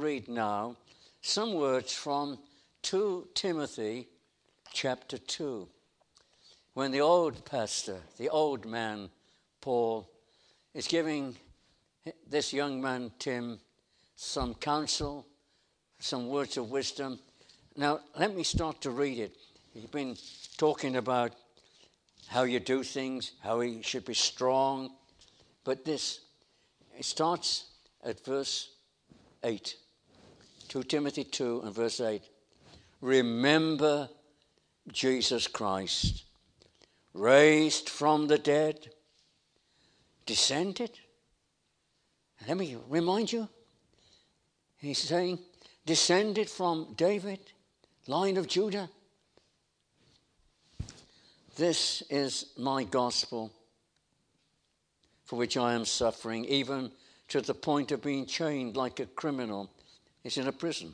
read now some words from 2 Timothy chapter 2. When the old pastor, the old man, Paul, is giving this young man, Tim, some counsel, some words of wisdom. Now, let me start to read it. He's been talking about how you do things, how you should be strong. But it starts at verse 8. 2 Timothy 2 and verse 8. Remember Jesus Christ, raised from the dead, descended. Let me remind you, he's saying, descended from David, line of Judah. This is my gospel, for which I am suffering, even to the point of being chained like a criminal is in a prison.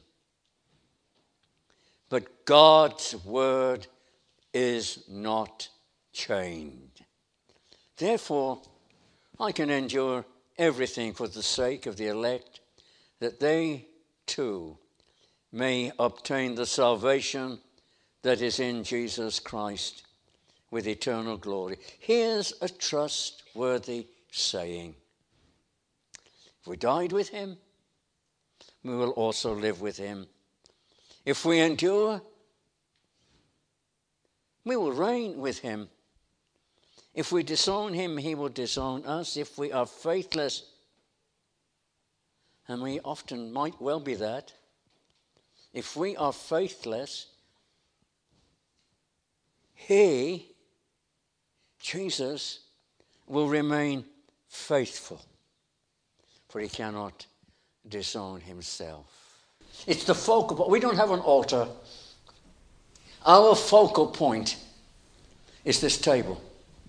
But God's word is not chained. Therefore, I can endure everything for the sake of the elect, that they too may obtain the salvation that is in Jesus Christ with eternal glory. Here's a trustworthy saying. If we died with him, we will also live with him. If we endure, we will reign with him. If we disown him, he will disown us. If we are faithless, and we often might well be that, if we are faithless, he, Jesus, will remain faithful, for he cannot disown himself. It's the focal point. We don't have an altar. Our focal point is this table.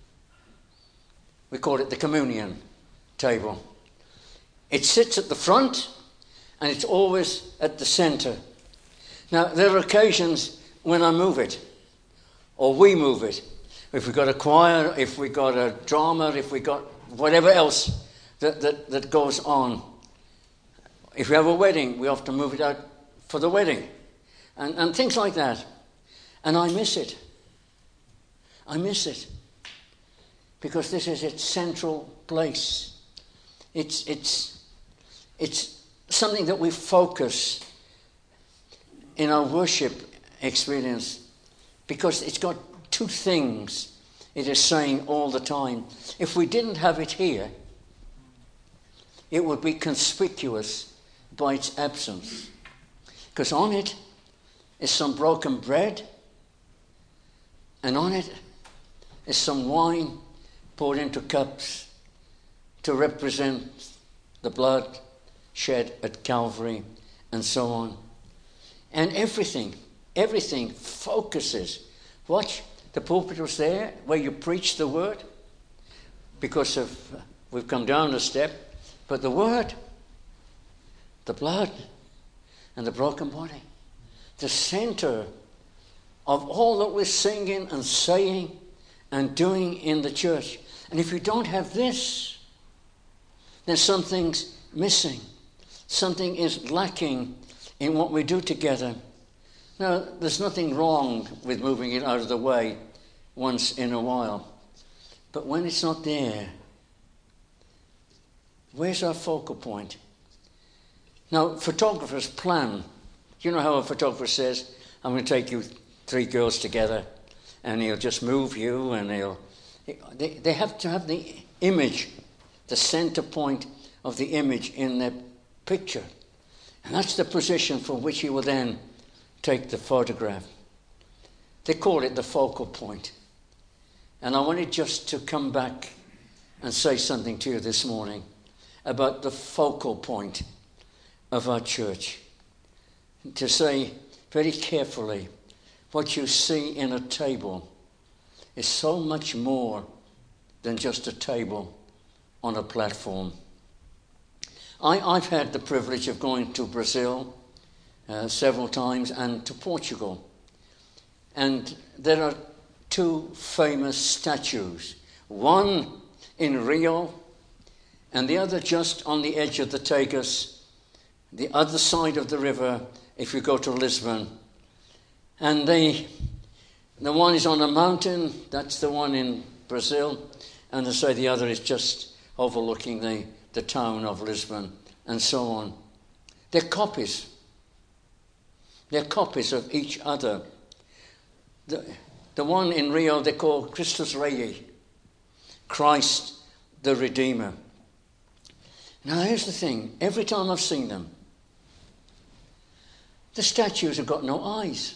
We call it the communion table. It sits at the front and it's always at the center. Now, there are occasions when I move it, or we move it. If we've got a choir, if we've got a drama, if we've got whatever else that goes on. If we have a wedding, we often move it out for the wedding. And things like that. And I miss it. I miss it. Because this is its central place. It's something that we focus in our worship experience, because it's got two things it is saying all the time. If we didn't have it here, it would be conspicuous by its absence. Because on it is some broken bread, and on it is some wine poured into cups to represent the blood shed at Calvary, and so on. And everything focuses. Watch, the pulpit was there where you preach the word, because we've come down a step, but the word, the blood, and the broken body, the center of all that we're singing and saying and doing in the church. And if you don't have this, then something's missing. Something is lacking in what we do together. Now, there's nothing wrong with moving it out of the way once in a while. But when it's not there, where's our focal point? Now, photographers plan. You know how a photographer says, I'm going to take you 3 girls together, and he'll just move you, and they have to have the image, the center point of the image in their picture. And that's the position from which he will then take the photograph. They call it the focal point. And I wanted just to come back and say something to you this morning about the focal point of our church. To say very carefully, what you see in a table is so much more than just a table on a platform. I've had the privilege of going to Brazil several times, and to Portugal. And there are 2 famous statues, one in Rio and the other just on the edge of the Tagus the other side of the river if you go to Lisbon. And the one is on a mountain, that's the one in Brazil, and the other is just overlooking the town of Lisbon, and so on. They're copies. They're copies of each other. The one in Rio they call Christus Rei, Christ the Redeemer. Now here's the thing, every time I've seen them, the statues have got no eyes.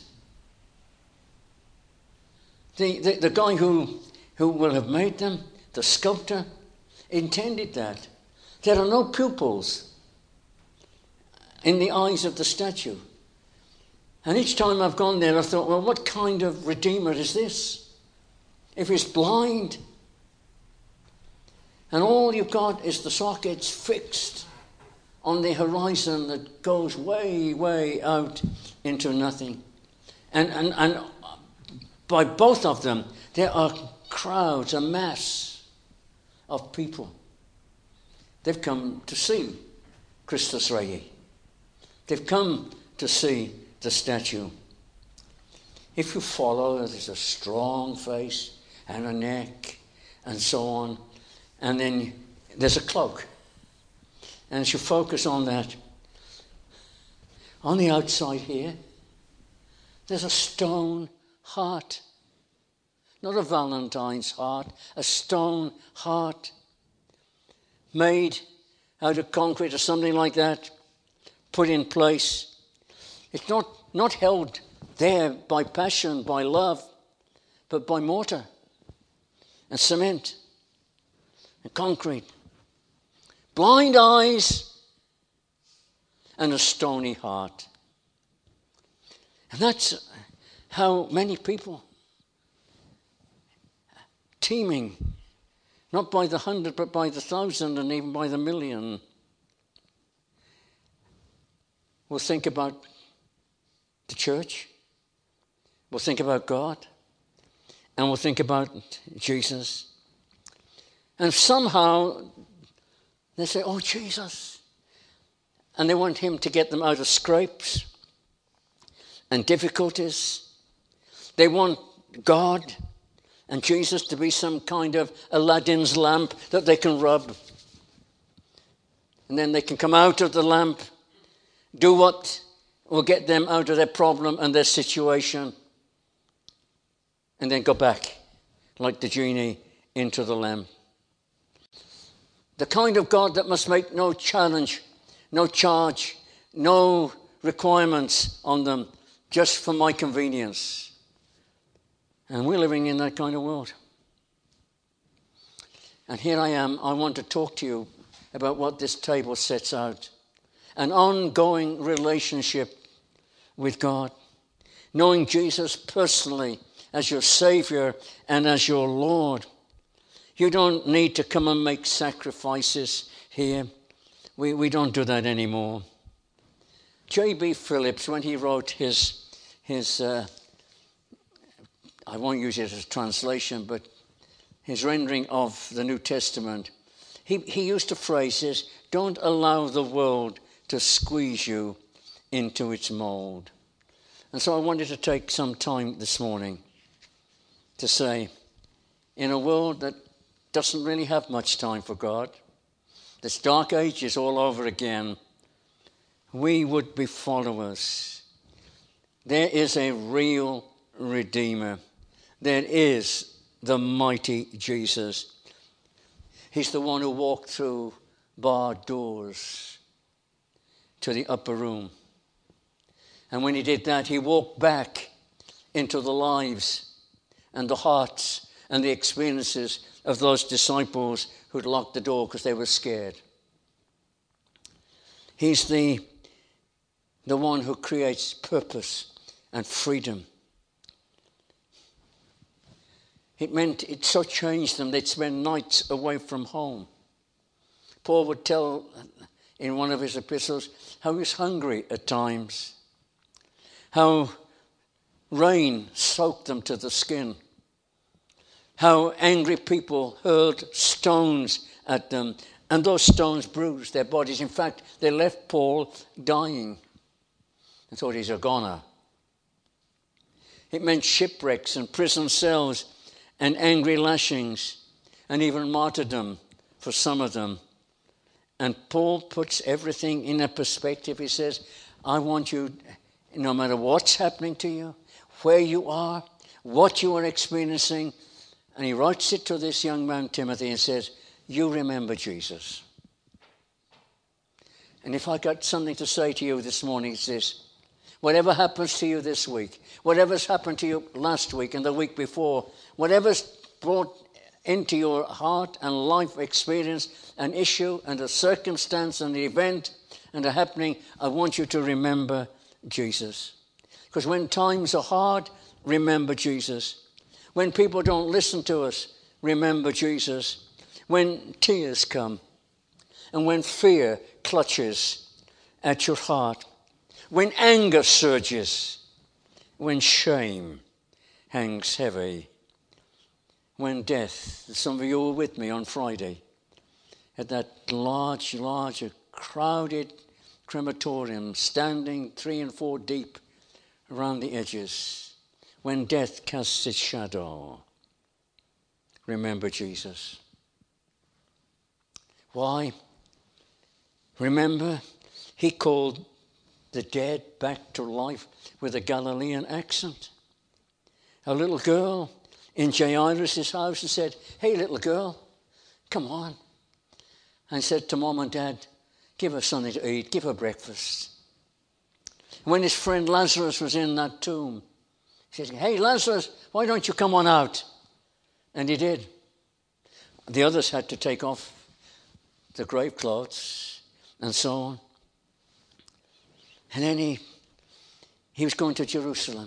The guy who will have made them, the sculptor, intended that. There are no pupils in the eyes of the statue. And each time I've gone there, I've thought, well, what kind of Redeemer is this? If he's blind, and all you've got is the sockets fixed on the horizon that goes way, way out into nothing. And by both of them, there are crowds, a mass of people. They've come to see Christus Rei. They've come to see the statue. If you follow, there's a strong face and a neck and so on. And then there's a cloak. And as you focus on that, on the outside here, there's a stone heart. Not a Valentine's heart, a stone heart made out of concrete or something like that, put in place. It's not held there by passion, by love, but by mortar and cement and concrete. Blind eyes and a stony heart. And that's how many people, teeming, not by the 100, but by the 1,000 and even by the million, will think about the church, will think about God, and will think about Jesus. And somehow they say, oh, Jesus. And they want him to get them out of scrapes and difficulties. They want God and Jesus to be some kind of Aladdin's lamp that they can rub. And then they can come out of the lamp, do what will get them out of their problem and their situation, and then go back, like the genie, into the lamp. The kind of God that must make no challenge, no charge, no requirements on them, just for my convenience. And we're living in that kind of world. And here I am, I want to talk to you about what this table sets out. An ongoing relationship with God. Knowing Jesus personally as your Savior and as your Lord. You don't need to come and make sacrifices here. We don't do that anymore. J.B. Phillips, when he wrote his I won't use it as a translation, but his rendering of the New Testament, he used a phrase, says, don't allow the world to squeeze you into its mold. And so I wanted to take some time this morning to say, in a world that doesn't really have much time for God, this dark age is all over again, we would be followers. There is a real Redeemer. There is the mighty Jesus. He's the one who walked through barred doors to the upper room. And when he did that, he walked back into the lives and the hearts and the experiences of those disciples who'd locked the door because they were scared. He's the one who creates purpose and freedom. It so changed them, they'd spend nights away from home. Paul would tell in one of his epistles how he was hungry at times, how rain soaked them to the skin, how angry people hurled stones at them And those stones bruised their bodies. In fact, they left Paul dying. They thought he's a goner. It meant shipwrecks and prison cells and angry lashings and even martyrdom for some of them. And Paul puts everything in a perspective. He says, I want you, no matter what's happening to you, where you are, what you are experiencing. And he writes it to this young man, Timothy, and says, you remember Jesus. And if I got something to say to you this morning, it's this. Whatever happens to you this week, whatever's happened to you last week and the week before, whatever's brought into your heart and life experience, an issue and a circumstance and an event and a happening, I want you to remember Jesus. Because when times are hard, remember Jesus. When people don't listen to us, remember Jesus. When tears come and when fear clutches at your heart, when anger surges, when shame hangs heavy, when death, some of you were with me on Friday at that large, crowded crematorium, standing 3 and 4 deep around the edges, when death casts its shadow, remember Jesus. Why? Remember, he called the dead back to life with a Galilean accent. A little girl in Jairus' house and said, hey, little girl, come on. And said to Mom and Dad, give her something to eat, give her breakfast. When his friend Lazarus was in that tomb, he said, hey, Lazarus, why don't you come on out? And he did. The others had to take off the grave clothes and so on. And then he was going to Jerusalem.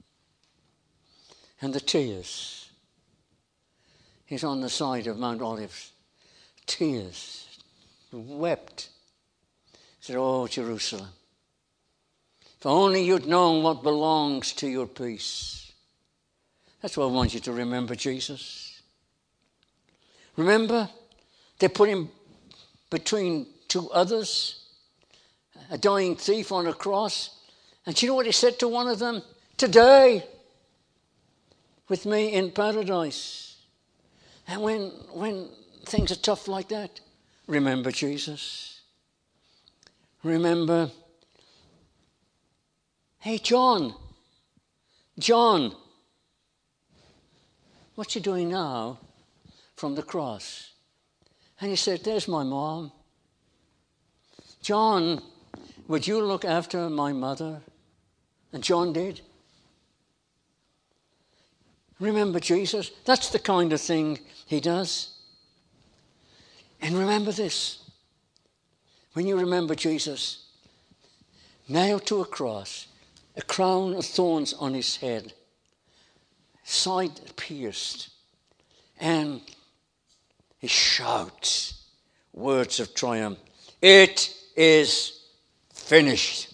And the tears. He's on the side of Mount Olives. Tears. Wept. Said, oh, Jerusalem. If only you'd known what belongs to your peace. That's why I want you to remember Jesus. Remember, they put him between 2 others. A dying thief on a cross. And do you know what he said to one of them? Today, with me in paradise. And when things are tough like that, remember Jesus. Remember, hey, John, what you doing now from the cross? And he said, there's my mom. John, would you look after my mother? And John did. Remember Jesus? That's the kind of thing he does. And remember this. When you remember Jesus, nailed to a cross, a crown of thorns on his head, side pierced, and he shouts words of triumph. It is finished.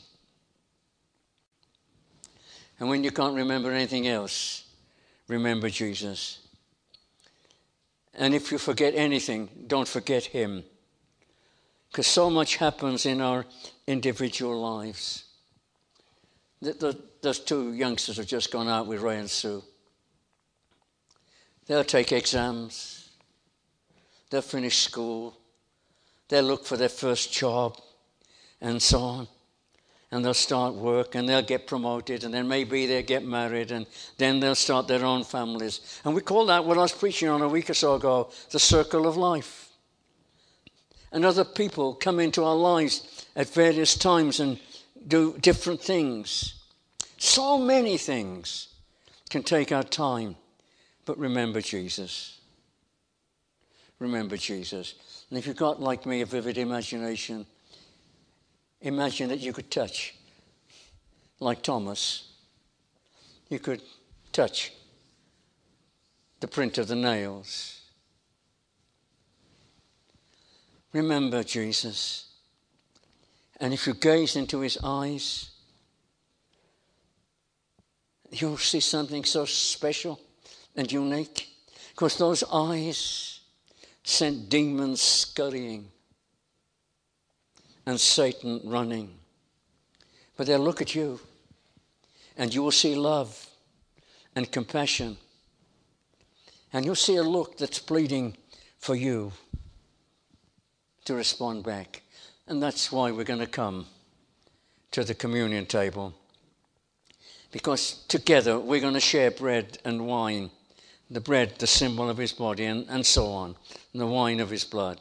And when you can't remember anything else, remember Jesus. And if you forget anything, don't forget him. Because so much happens in our individual lives. Those 2 youngsters have just gone out with Ray and Sue. They'll take exams. They'll finish school. They'll look for their first job and so on. And they'll start work and they'll get promoted and then maybe they'll get married and then they'll start their own families. And we call that what I was preaching on a week or so ago, the circle of life. And other people come into our lives at various times and do different things. So many things can take our time. But remember Jesus. Remember Jesus. And if you've got, like me, a vivid imagination, imagine that you could touch, like Thomas. You could touch the print of the nails. Remember Jesus. And if you gaze into his eyes, you'll see something so special and unique. Because those eyes sent demons scurrying and Satan running. But they'll look at you and you will see love and compassion. And you'll see a look that's pleading for you to respond back. And that's why we're going to come to the communion table. Because together we're going to share bread and wine. The bread, the symbol of his body, and so on. And the wine of his blood.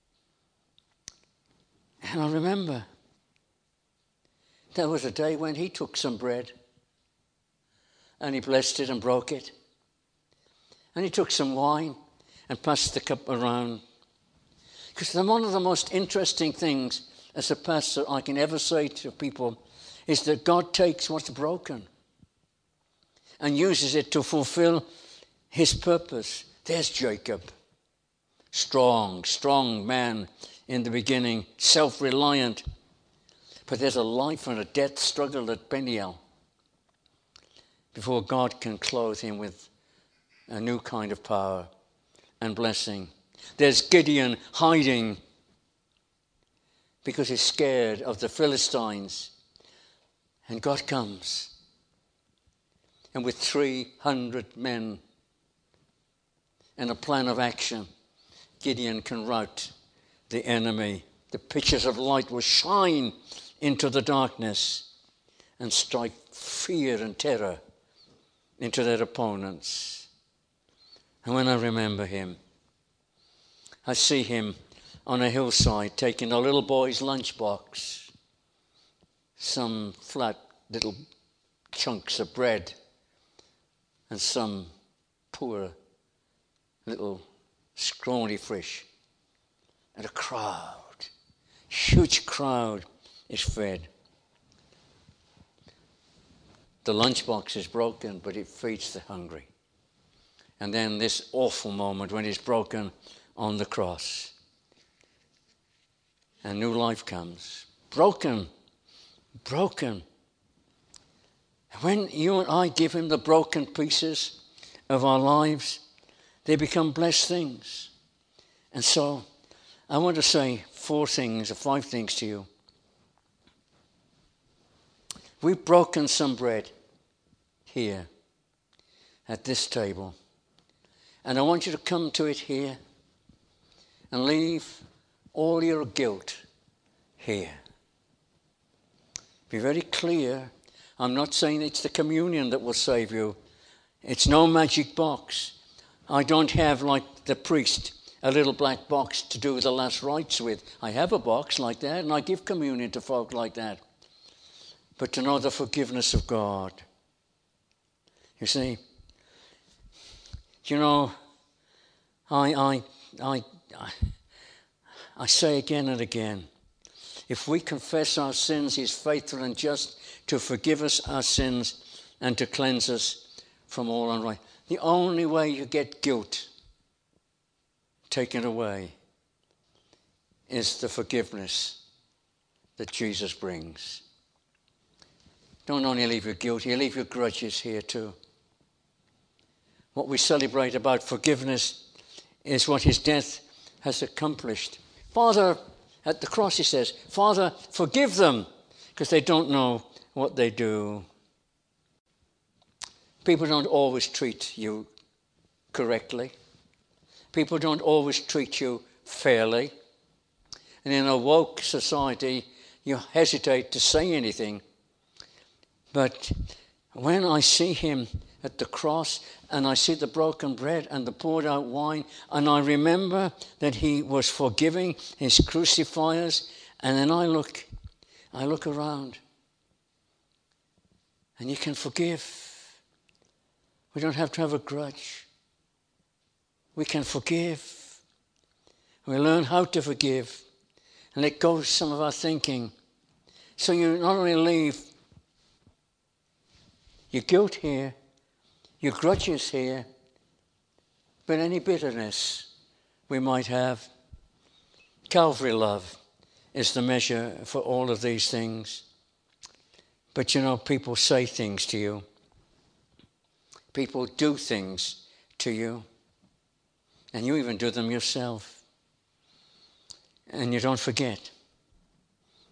And I remember there was a day when he took some bread and he blessed it and broke it. And he took some wine and passed the cup around. Because one of the most interesting things as a pastor I can ever say to people is that God takes what's broken and uses it to fulfill his purpose. There's Jacob. Strong man in the beginning, self-reliant. But there's a life and a death struggle at Peniel before God can clothe him with a new kind of power and blessing. There's Gideon hiding because he's scared of the Philistines. And God comes. And with 300 men and a plan of action, Gideon can rout the enemy. The pictures of light will shine into the darkness and strike fear and terror into their opponents. And when I remember him, I see him on a hillside taking a little boy's lunchbox, some flat little chunks of bread, and some poor little scrawny fish. And a crowd, huge crowd, is fed. The lunchbox is broken, but it feeds the hungry. And then this awful moment when it's broken on the cross. And new life comes. Broken. When you and I give him the broken pieces of our lives, they become blessed things. And so I want to say 4 things or 5 things to you. We've broken some bread here at this table. And I want you to come to it here and leave all your guilt here. Be very clear. I'm not saying it's the communion that will save you. It's no magic box. I don't have, like the priest, a little black box to do the last rites with. I have a box like that, and I give communion to folk like that. But to know the forgiveness of God. You see, I say again and again, if we confess our sins, he's faithful and just to forgive us our sins and to cleanse us from all unrighteousness. The only way you get guilt taken away is the forgiveness that Jesus brings. Don't only leave your guilt here, leave your grudges here too. What we celebrate about forgiveness is what his death has accomplished. Father, at the cross he says, Father, forgive them, because they don't know what they do. People don't always treat you correctly. People don't always treat you fairly. And in a woke society, you hesitate to say anything. But when I see him at the cross and I see the broken bread and the poured out wine, and I remember that he was forgiving his crucifiers, and then I look around, and you can forgive. We don't have to have a grudge. We can forgive. We learn how to forgive and let go of some of our thinking. So you not only leave your guilt here, your grudges here, but any bitterness we might have. Calvary love is the measure for all of these things. But people say things to you. People do things to you. And you even do them yourself. And you don't forget.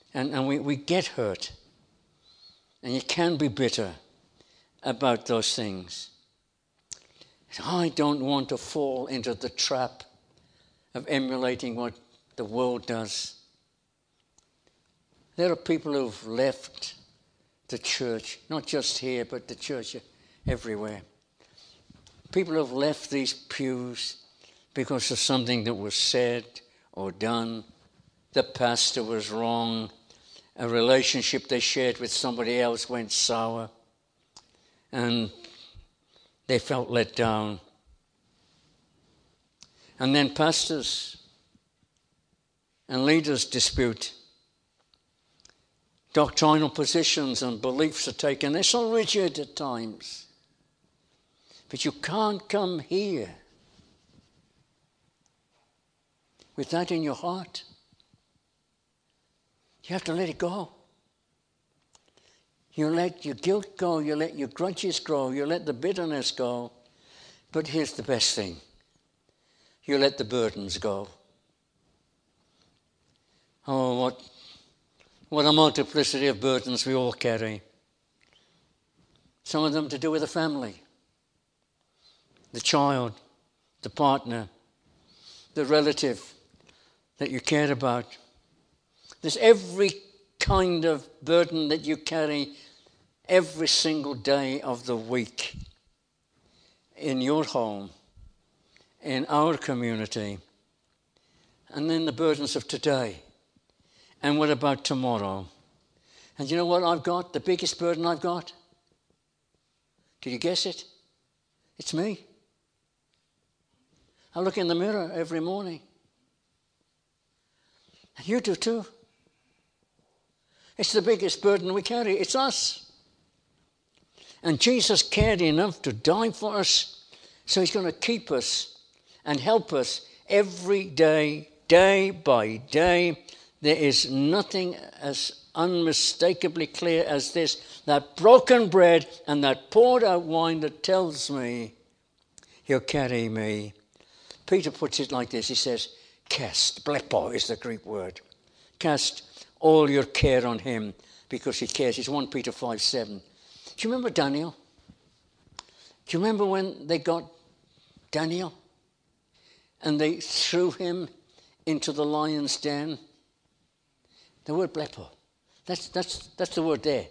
And we get hurt. And you can be bitter about those things. I don't want to fall into the trap of emulating what the world does. There are people who've left the church, not just here, but the church everywhere. People have left these pews because of something that was said or done. The pastor was wrong. A relationship they shared with somebody else went sour. And they felt let down. And then pastors and leaders dispute. Doctrinal positions and beliefs are taken. They're so rigid at times. But you can't come here with that in your heart. You have to let it go. You let your guilt go. You let your grudges go. You let the bitterness go. But here's the best thing. You let the burdens go. Oh, what a multiplicity of burdens we all carry. Some of them to do with the family, the child, the partner, the relative that you care about. There's every kind of burden that you carry every single day of the week in your home, in our community, and then the burdens of today. And what about tomorrow? And you know what I've got? The biggest burden I've got? Did you guess it? It's me. I look in the mirror every morning. And you do too. It's the biggest burden we carry. It's us. And Jesus cared enough to die for us, so he's going to keep us and help us every day, day by day. There is nothing as unmistakably clear as this, that broken bread and that poured out wine that tells me he'll carry me. Peter puts it like this. He says, cast, blepo is the Greek word. Cast all your care on him because he cares. It's 1 Peter 5:7. Do you remember Daniel? Do you remember when they got Daniel and they threw him into the lion's den? The word blepo. That's the word there.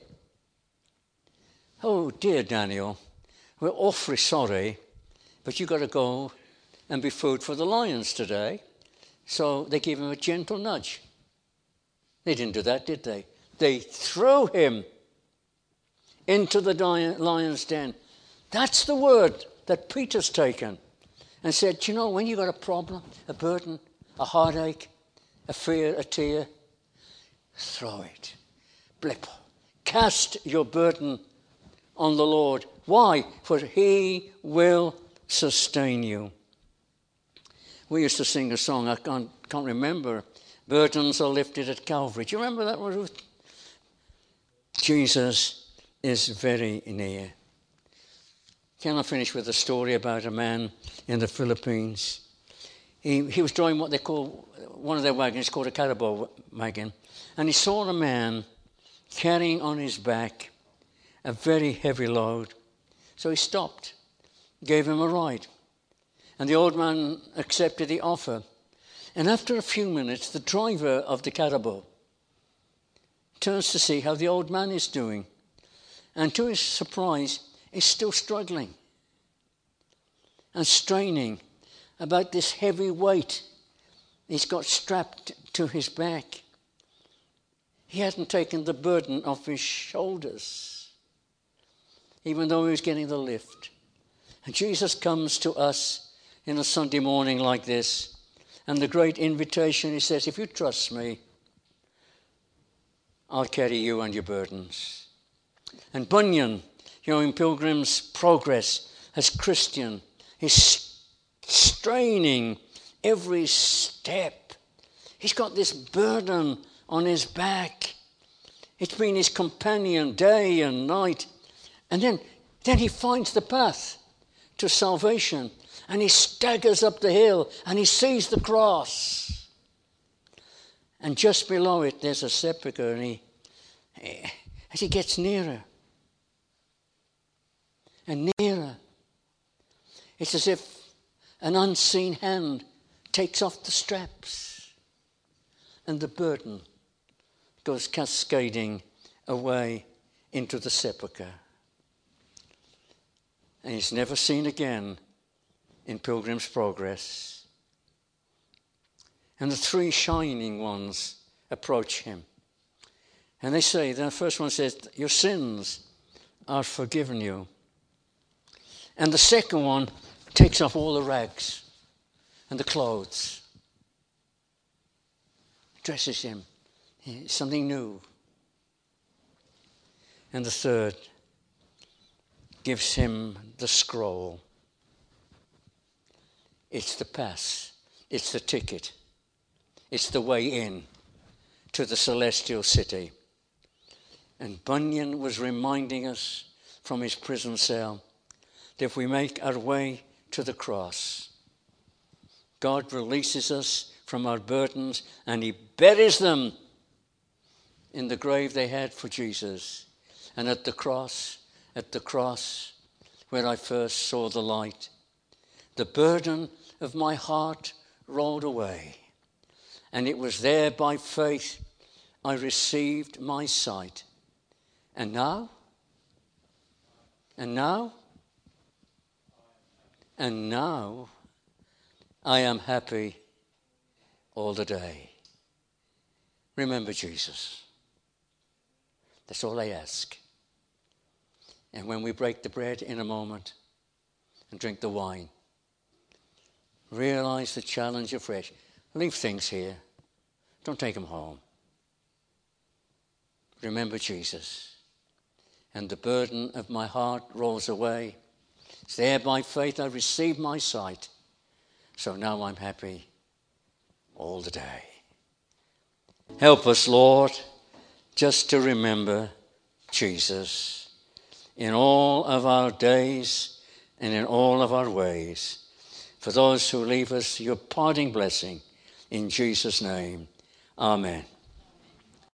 Oh, dear Daniel, we're awfully sorry, but you've got to go and be food for the lions today. So they gave him a gentle nudge. They didn't do that, did they? They threw him into the lion's den. That's the word that Peter's taken and said, you know, when you've got a problem, a burden, a heartache, a fear, a tear, throw it. Blip. Cast your burden on the Lord. Why? For he will sustain you. We used to sing a song, I can't remember. Burdens are lifted at Calvary. Do you remember that one, Ruth? Jesus is very near. Can I finish with a story about a man in the Philippines? He was driving what they call, one of their wagons called a carabao wagon, and he saw a man carrying on his back a very heavy load. So he stopped, gave him a ride, and the old man accepted the offer. And after a few minutes, the driver of the carabao turns to see how the old man is doing, and to his surprise, he's still struggling and straining about this heavy weight he's got strapped to his back. He hadn't taken the burden off his shoulders, even though he was getting the lift. And Jesus comes to us in a Sunday morning like this, and the great invitation, he says, if you trust me, I'll carry you and your burdens. And Bunyan, you know, in Pilgrim's Progress, as Christian, he's straining every step. He's got this burden on his back. It's been his companion day and night. And then he finds the path to salvation. And he staggers up the hill and he sees the cross. And just below it, there's a sepulchre, and as he gets nearer and nearer, it's as if an unseen hand takes off the straps, and the burden goes cascading away into the sepulchre. And he's never seen again in Pilgrim's Progress. And the three shining ones approach him. And they say, the first one says, your sins are forgiven you. And the second one takes off all the rags and the clothes, dresses him, something new. And the third gives him the scroll. It's the pass, it's the ticket, it's the way in to the celestial city. And Bunyan was reminding us from his prison cell that if we make our way to the cross, God releases us from our burdens and he buries them in the grave they had for Jesus. And at the cross where I first saw the light, the burden of my heart rolled away. And it was there by faith I received my sight. And now I am happy all the day. Remember Jesus. That's all I ask. And when we break the bread in a moment and drink the wine, realize the challenge afresh. Leave things here. Don't take them home. Remember Jesus. And the burden of my heart rolls away. It's there by faith I received my sight. So now I'm happy all the day. Help us, Lord, just to remember Jesus in all of our days and in all of our ways. For those who leave us, your parting blessing in Jesus' name. Amen.